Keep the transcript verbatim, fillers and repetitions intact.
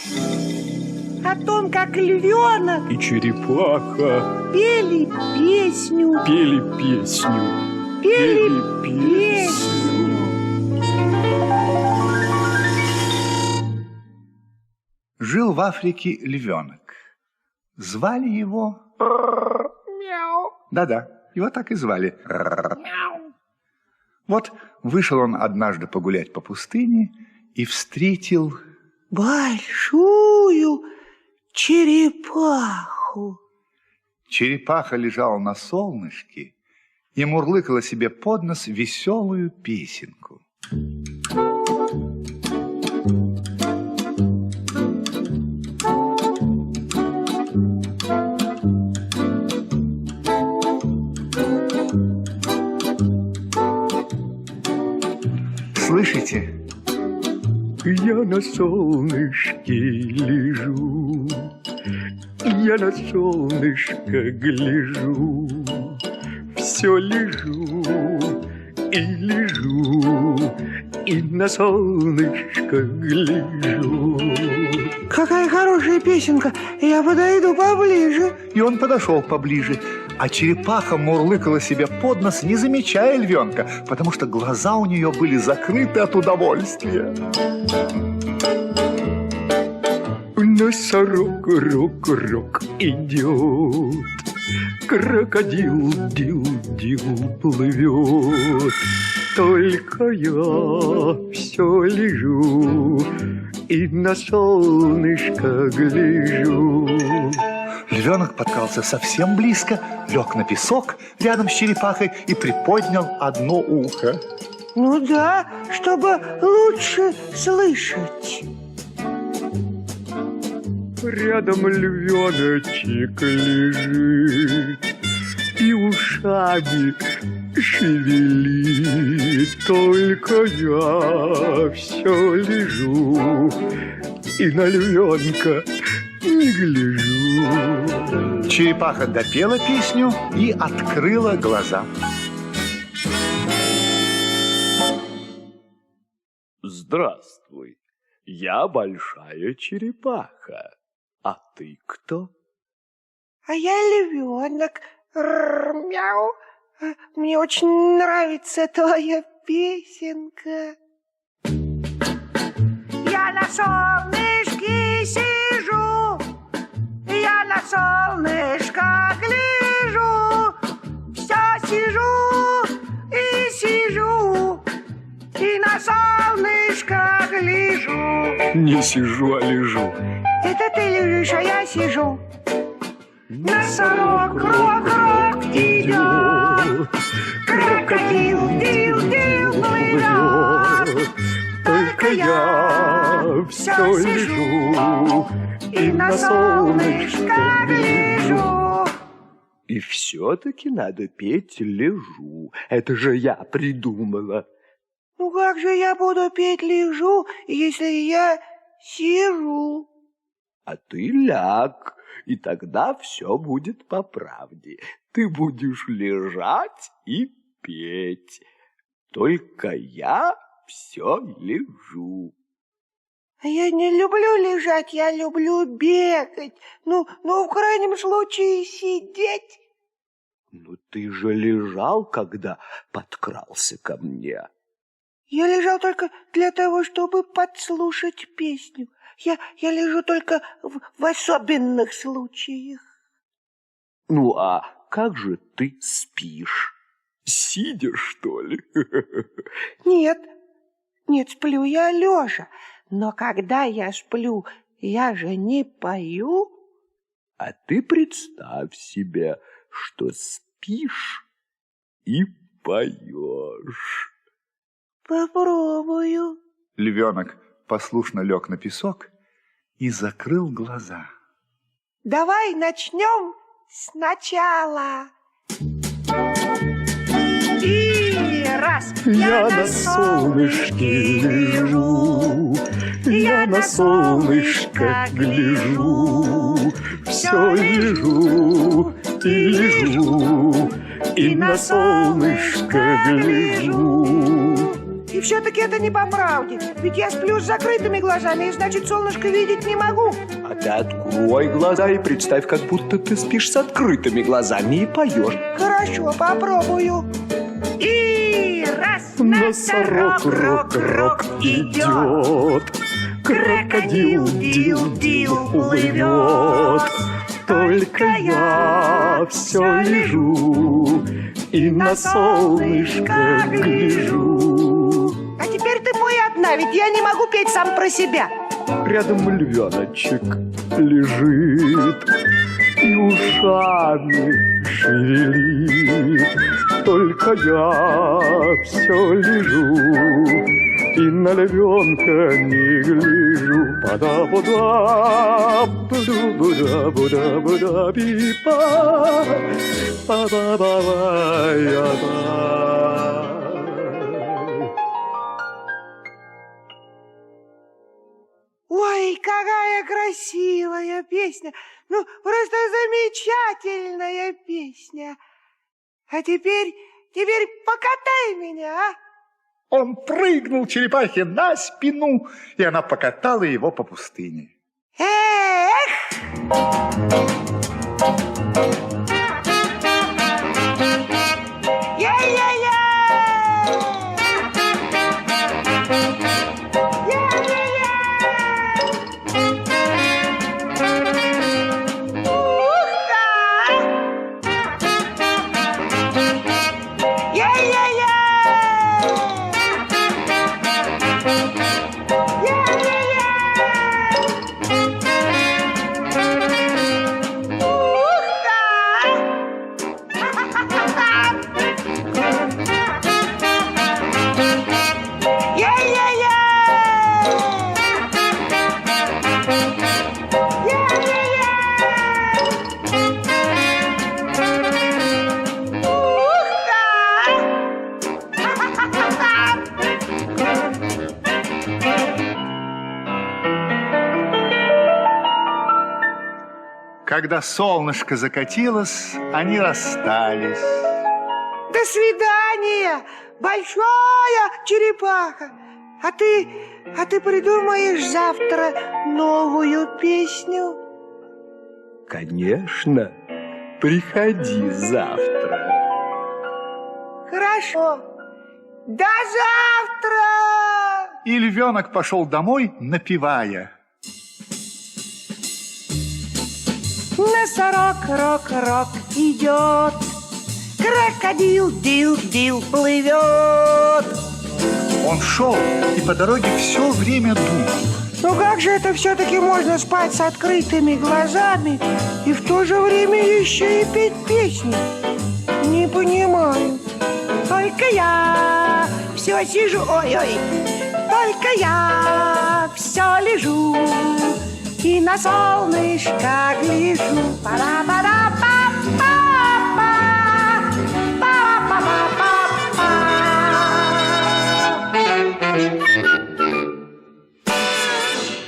О том, как львенок и черепаха пели песню. Пели песню. Пели песню. Жил в Африке львенок. Звали его... Мяу. Да-да, его так и звали. Мяу. Вот вышел он однажды погулять по пустыне и встретил... большую черепаху. Черепаха лежала на солнышке и мурлыкала себе под нос веселую песенку. Слышите? Я на солнышке лежу, я на солнышко гляжу, все лежу и лежу, и на солнышко гляжу. Какая хорошая песенка, я подойду поближе. И он подошел поближе, а черепаха мурлыкала себе под нос, не замечая львенка, потому что глаза у нее были закрыты от удовольствия. Носорог, рок, рок идет, крокодил, дил, дил плывет. Только я все лежу и на солнышко гляжу. Львенок подкрался совсем близко, лег на песок рядом с черепахой и приподнял одно ухо. Ну да, чтобы лучше слышать. Рядом львеночек лежит и ушами шевелит. Только я все лежу и на львенка не гляжу. Черепаха допела песню и открыла глаза. Здравствуй, я большая черепаха. А ты кто? А я львенок. Мяу. Мне очень нравится твоя песенка. Я на солнышке сижу, я на солнышко гляжу, все сижу и сижу, и на солнышко гляжу. Не сижу, а лежу. Это ты лежишь, а я сижу. Носорог, рок-рок идет, крокодил, дил-дил плывет. Только я все лежу и на солнышко гляжу. И все-таки надо петь лежу. Это же я придумала. Ну как же я буду петь лежу, если я сижу? А ты ляг, и тогда все будет по правде. Ты будешь лежать и петь. Только я все лежу. А я не люблю лежать, я люблю бегать. Ну, ну, в крайнем случае сидеть. Ну ты же лежал, когда подкрался ко мне. Я лежал только для того, чтобы подслушать песню. Я, я лежу только в, в особенных случаях. Ну, а как же ты спишь? Сидя, что ли? Нет, нет, сплю я лежа. Но когда я сплю, я же не пою. А ты представь себе, что спишь и поешь. Попробую. Львенок послушно лег на песок и закрыл глаза. Давай начнем сначала. И раз. Я на солнышке лежу, я на солнышко гляжу, все лежу и лежу, и на солнышко гляжу. И все-таки это не по правде. Ведь я сплю с закрытыми глазами, и значит, солнышко видеть не могу. А ты открой глаза и представь, как будто ты спишь с открытыми глазами и поешь. Хорошо, попробую. И раз, Носорог, рок, рок идет, крокодил, дил, дил плывет. Только я все лежу и на солнышко гляжу. А теперь ты пой одна, ведь я не могу петь сам про себя. Рядом львеночек лежит и ушами шевелит. Только я все лежу и на львенка не гляжу. Па-да-бу-да, бу-да-бу-да-бу-да-бу-да-би-па, па-ба-ба-ба-я-ба. Ой, какая красивая песня. Ну, просто замечательная песня. А теперь, теперь покатай меня, а? Он прыгнул черепахе на спину, и она покатала его по пустыне. Эх! Я-я-я! Я-я-я! Ух-ха! Я-я-я! Когда солнышко закатилось, они расстались. До свидания, большая черепаха. А ты, а ты придумаешь завтра новую песню? Конечно, приходи завтра. Хорошо. До завтра! И львенок пошел домой, напевая. Носорог, рок, рок идет, крокодил, дил, дил плывет. Он шел и по дороге все время думал. Ну как же это все-таки можно спать с открытыми глазами и в то же время еще и петь песни? Не понимаю. Только я все сижу, ой-ой, только я все лежу и на солнышко гляжу. Пара-пара.